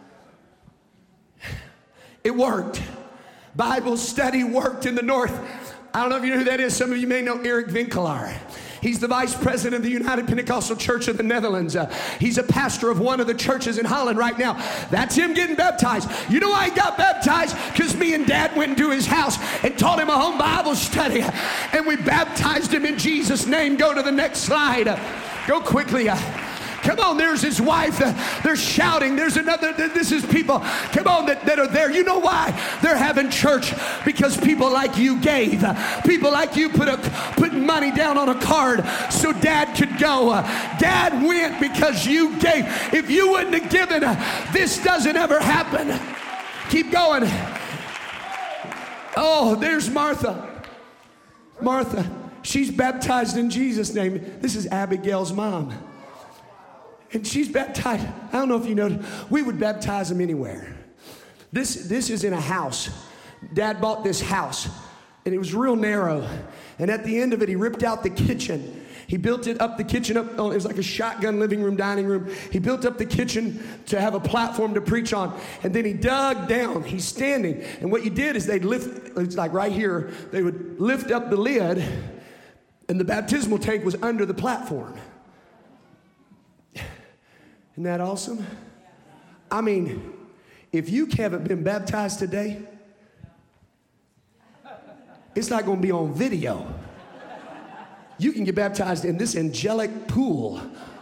It worked. Bible study worked in the North. I don't know if you know who that is. Some of you may know Eric Winkelaar. He's the vice president of the United Pentecostal Church of the Netherlands. He's a pastor of one of the churches in Holland right now. That's him getting baptized. You know why he got baptized? Because me and Dad went into his house and taught him a home Bible study. And we baptized him in Jesus' name. Go to the next slide. Go quickly. Come on, there's his wife. They're shouting. There's another. This is people, come on, that are there. You know why they're having church? Because people like you gave. People like you put money down on a card so Dad could go. Dad went because you gave. If you wouldn't have given, this doesn't ever happen. Keep going. Oh, there's Martha. Martha, she's baptized in Jesus' name. This is Abigail's mom. And she's baptized. I don't know if you know, we would baptize them anywhere. This is in a house. Dad bought this house, and it was real narrow. And at the end of it, he ripped out the kitchen. He built it up, the kitchen up. Oh, it was like a shotgun living room, dining room. He built up the kitchen to have a platform to preach on. And then he dug down. He's standing. And what you did is they'd lift, it's like right here, they would lift up the lid, and the baptismal tank was under the platform. Isn't that awesome? I mean, if you haven't been baptized today, it's not going to be on video. You can get baptized in this angelic pool.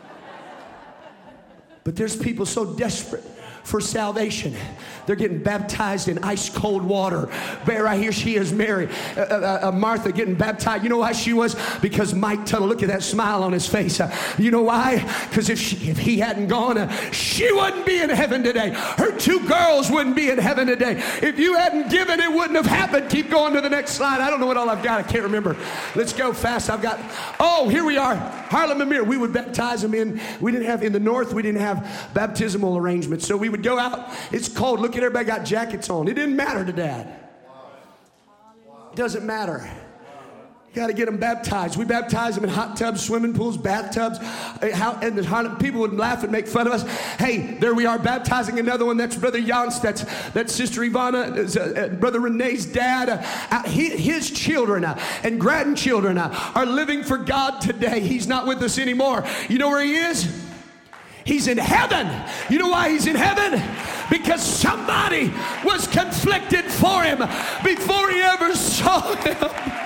But there's people so desperate for salvation. They're getting baptized in ice cold water. Right here she is, Mary. Martha getting baptized. You know why she was? Because Mike Tuttle, look at that smile on his face. You know why? Because if he hadn't gone, she wouldn't be in heaven today. Her two girls wouldn't be in heaven today. If you hadn't given, it wouldn't have happened. Keep going to the next slide. I don't know what all I've got. I can't remember. Let's go fast. Here we are. Harlem and Mir. We would baptize them in the north, we didn't have baptismal arrangements. So we would go out. It's cold. Look at everybody got jackets on. It didn't matter to Dad. It doesn't matter. You got to get them baptized. We baptized them in hot tubs, swimming pools, bathtubs. And the people would laugh and make fun of us. Hey, there we are baptizing another one. That's Brother Jans. That's Sister Ivana, Brother Renee's dad. His children and grandchildren are living for God today. He's not with us anymore. You know where he is? He's in heaven. You know why he's in heaven? Because somebody was conflicted for him before he ever saw him.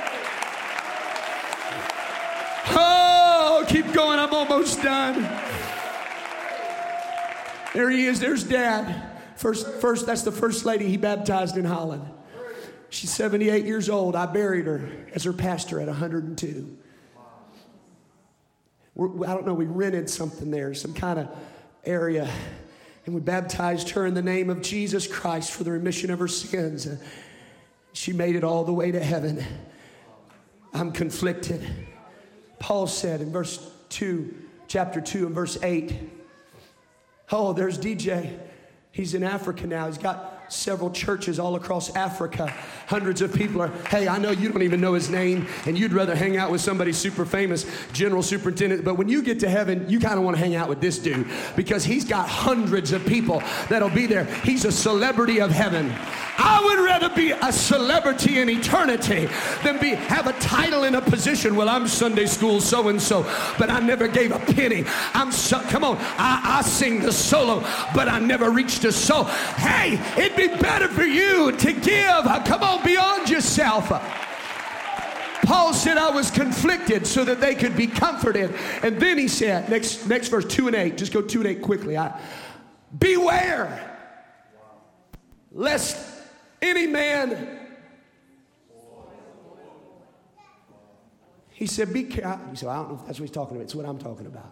Oh, keep going. I'm almost done. There he is. There's Dad. First, that's the first lady he baptized in Holland. She's 78 years old. I buried her as her pastor at 102. I don't know, we rented something there, some kind of area, and we baptized her in the name of Jesus Christ for the remission of her sins. She made it all the way to heaven. I'm conflicted. Paul said in chapter 2 and verse 8, oh, there's DJ. He's in Africa now. He's got several churches all across Africa. Hundreds of people are, hey, I know you don't even know his name, and you'd rather hang out with somebody super famous, general superintendent, but when you get to heaven, you kind of want to hang out with this dude because he's got hundreds of people that'll be there. He's a celebrity of heaven. I would rather be a celebrity in eternity than have a title in a position. Well, I'm Sunday school so-and-so, but I never gave a penny. Come on, I sing the solo, but I never reached a soul. Hey, it'd be better for you to give. Come on, beyond yourself. Paul said I was conflicted so that they could be comforted. And then he said, next verse, 2 and 8. Just go 2 and 8 quickly. Beware, lest any man. He said, be careful. He said, I don't know if that's what he's talking about. It's what I'm talking about.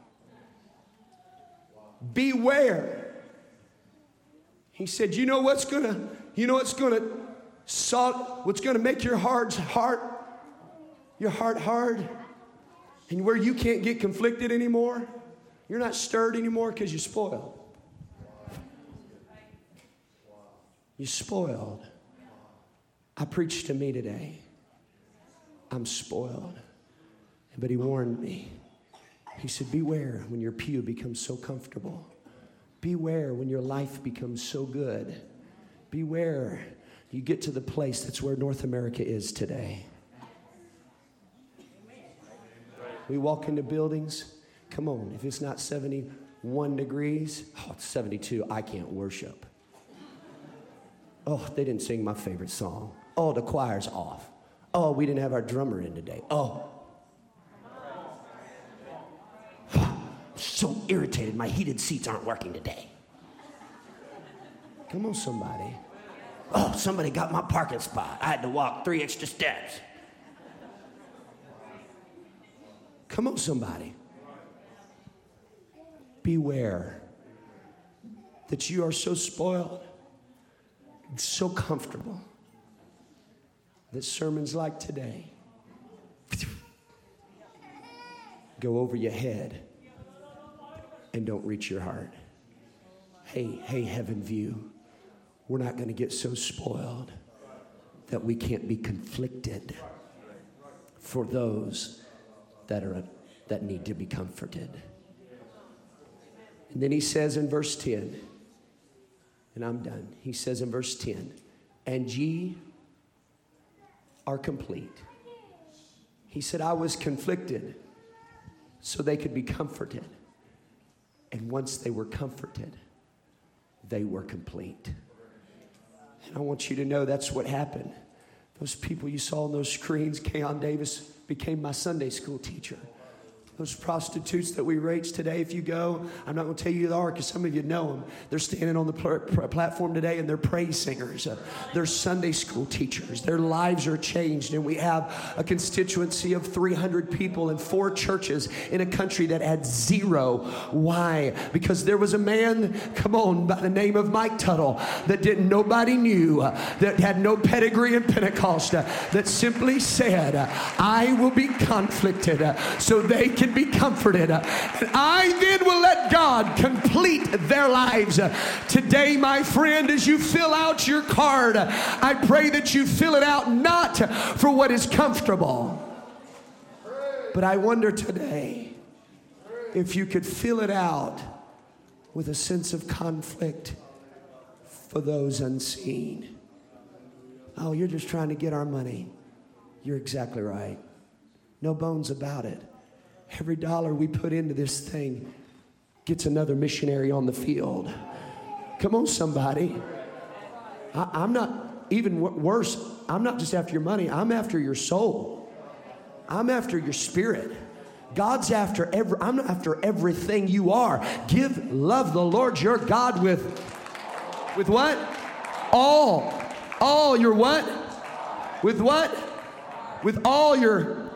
Beware. He said, you know what's gonna make your heart hard, and where you can't get conflicted anymore, you're not stirred anymore because you're spoiled. You're spoiled. I preached to me today. I'm spoiled. But he warned me. He said, beware when your pew becomes so comfortable. Beware when your life becomes so good. Beware you get to the place that's where North America is today. We walk into buildings. Come on, if it's not 71 degrees, it's 72, I can't worship. Oh, they didn't sing my favorite song. Oh, the choir's off. Oh, we didn't have our drummer in today. Oh. So irritated, my heated seats aren't working today. Come on, somebody. Oh, somebody got my parking spot. I had to walk 3 extra steps. Come on, somebody. Beware that you are so spoiled, so comfortable, that sermons like today go over your head and don't reach your heart. Hey, Heaven View, we're not going to get so spoiled that we can't be conflicted for those that need to be comforted. And then he says in verse 10, and I'm done. He says in verse 10, and ye are complete. He said, I was conflicted so they could be comforted. And once they were comforted, they were complete. And I want you to know that's what happened. Those people you saw on those screens, Keon Davis became my Sunday school teacher. Those prostitutes that we reached today, if you go, I'm not going to tell you who they are because some of you know them. They're standing on the platform today and they're praise singers. They're Sunday school teachers. Their lives are changed. And we have a constituency of 300 people in 4 churches in a country that had 0. Why? Because there was a man, come on, by the name of Mike Tuttle that nobody knew, that had no pedigree in Pentecost, that simply said, I will be conflicted so they can be comforted. And I then will let God complete their lives. Today, my friend, as you fill out your card, I pray that you fill it out not for what is comfortable, but I wonder today if you could fill it out with a sense of conflict for those unseen. Oh, you're just trying to get our money. You're exactly right. No bones about it. Every dollar we put into this thing gets another missionary on the field. Come on, somebody. I'm not, even worse, I'm not just after your money. I'm after your soul. I'm after your spirit. God's after I'm after everything you are. Love the Lord your God with what? All your what? With what? With all your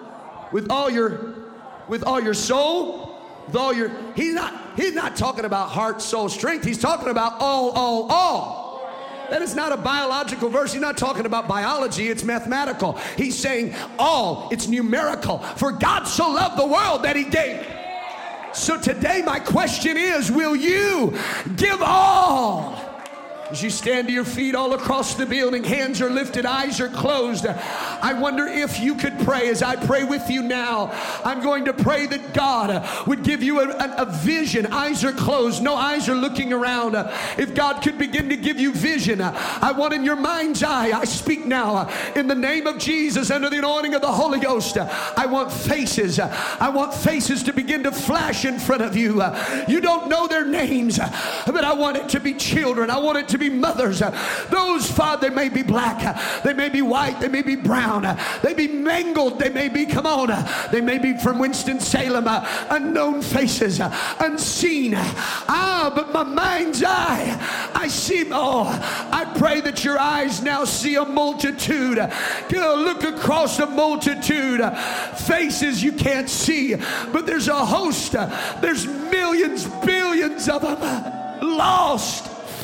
soul, he's not talking about heart, soul, strength. He's talking about all. That is not a biological verse. He's not talking about biology. It's mathematical. He's saying all. It's numerical. For God so loved the world that he gave. So today my question is, will you give all? As you stand to your feet all across the building, hands are lifted, eyes are closed. I wonder if you could pray as I pray with you now. I'm going to pray that God would give you a vision. Eyes are closed. No eyes are looking around. If God could begin to give you vision, I want in your mind's eye, I speak now in the name of Jesus under the anointing of the Holy Ghost. I want faces. I want faces to begin to flash in front of you. You don't know their names, but I want it to be children. I want it to be mothers. Those, Father, they may be black, they may be white, they may be brown, they may be mangled, they may be, they may be from Winston-Salem, unknown faces, unseen. But my mind's eye, I see, I pray that your eyes now see a multitude. Look across a multitude, faces you can't see, but there's a host, there's millions, billions of them lost.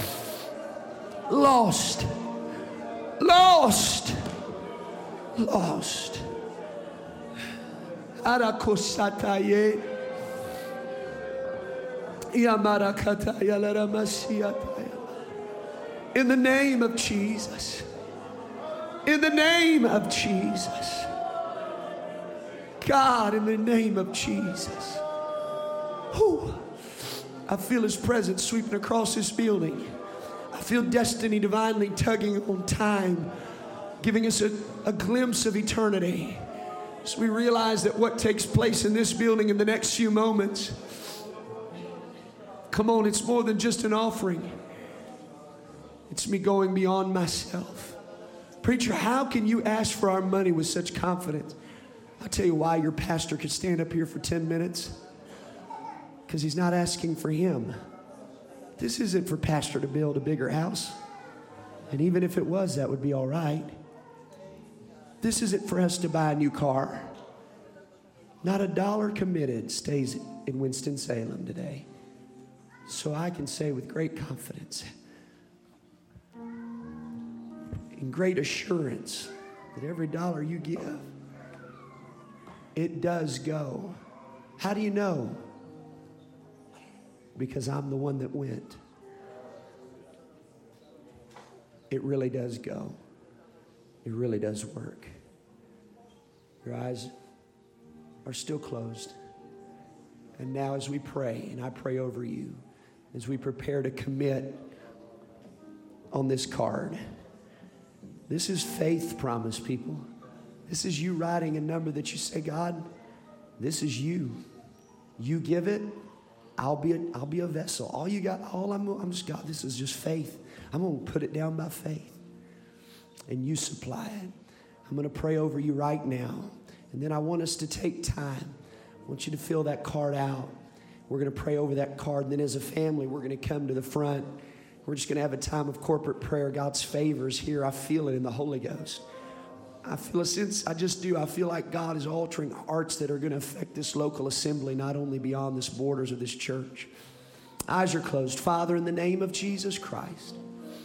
Arakosataye Yamarakataya Laramasiataya. In the name of Jesus. In the name of Jesus. God, in the name of Jesus. Whew. I feel his presence sweeping across this building. I feel destiny divinely tugging on time, giving us a glimpse of eternity. As we realize that what takes place in this building in the next few moments, come on, it's more than just an offering. It's me going beyond myself. Preacher, how can you ask for our money with such confidence? I'll tell you why your pastor could stand up here for 10 minutes. Because he's not asking for him. This isn't for pastor to build a bigger house. And even if it was, that would be all right. This isn't for us to buy a new car. Not a dollar committed stays in Winston-Salem today. So I can say with great confidence, in great assurance, that every dollar you give, it does go. How do you know? Because I'm the one that went. It really does go. It really does work. Your eyes are still closed. And now as we pray, and I pray over you, as we prepare to commit on this card, this is faith promise, people. This is you writing a number that you say, God, this is you. You give it, I'll be a vessel. All you got, I'm just, God, this is just faith. I'm going to put it down by faith. And you supply it. I'm going to pray over you right now. And then I want us to take time. I want you to fill that card out. We're going to pray over that card. And then as a family, we're going to come to the front. We're just going to have a time of corporate prayer. God's favor is here. I feel it in the Holy Ghost. I feel a sense, I just do. I feel like God is altering hearts that are going to affect this local assembly, not only beyond this borders of this church. Eyes are closed. Father, in the name of Jesus Christ,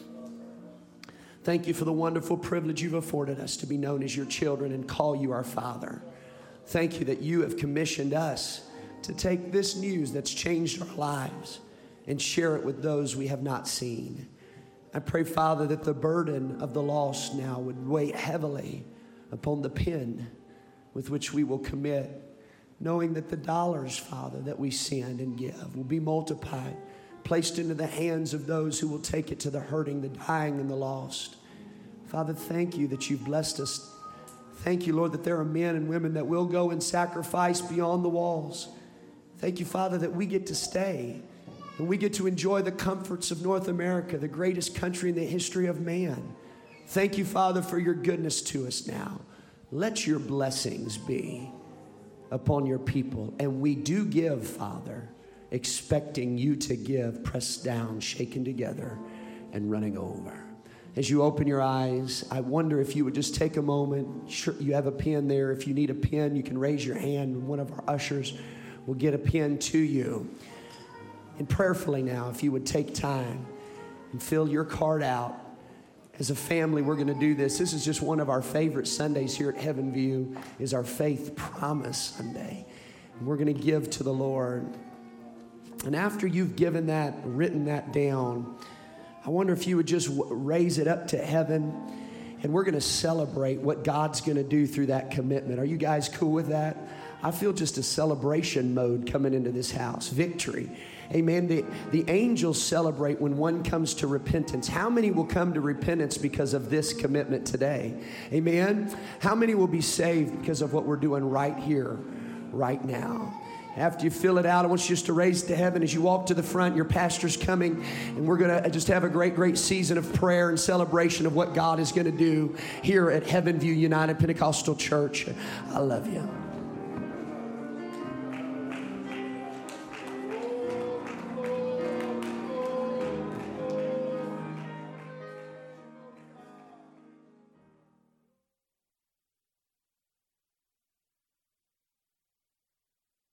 thank you for the wonderful privilege you've afforded us to be known as your children and call you our Father. Thank you that you have commissioned us to take this news that's changed our lives and share it with those we have not seen. I pray, Father, that the burden of the lost now would weigh heavily upon the pen with which we will commit, knowing that the dollars, Father, that we send and give will be multiplied, placed into the hands of those who will take it to the hurting, the dying, and the lost. Father, thank you that you've blessed us. Thank you, Lord, that there are men and women that will go and sacrifice beyond the walls. Thank you, Father, that we get to stay and we get to enjoy the comforts of North America, the greatest country in the history of man. Thank you, Father, for your goodness to us now. Let your blessings be upon your people. And we do give, Father, expecting you to give, pressed down, shaken together, and running over. As you open your eyes, I wonder if you would just take a moment. Sure, you have a pen there. If you need a pen, you can raise your hand, and one of our ushers will get a pen to you. And prayerfully now, if you would take time and fill your card out. As a family, we're going to do this. This is just one of our favorite Sundays here at Heaven View, is our Faith Promise Sunday. And we're going to give to the Lord. And after you've given that, written that down, I wonder if you would just raise it up to heaven. And we're going to celebrate what God's going to do through that commitment. Are you guys cool with that? I feel just a celebration mode coming into this house. Victory. Amen. The angels celebrate when one comes to repentance. How many will come to repentance because of this commitment today? Amen. How many will be saved because of what we're doing right here, right now? After you fill it out, I want you just to raise it to heaven. As you walk to the front, your pastor's coming, and we're going to just have a great, great season of prayer and celebration of what God is going to do here at Heaven View United Pentecostal Church. I love you.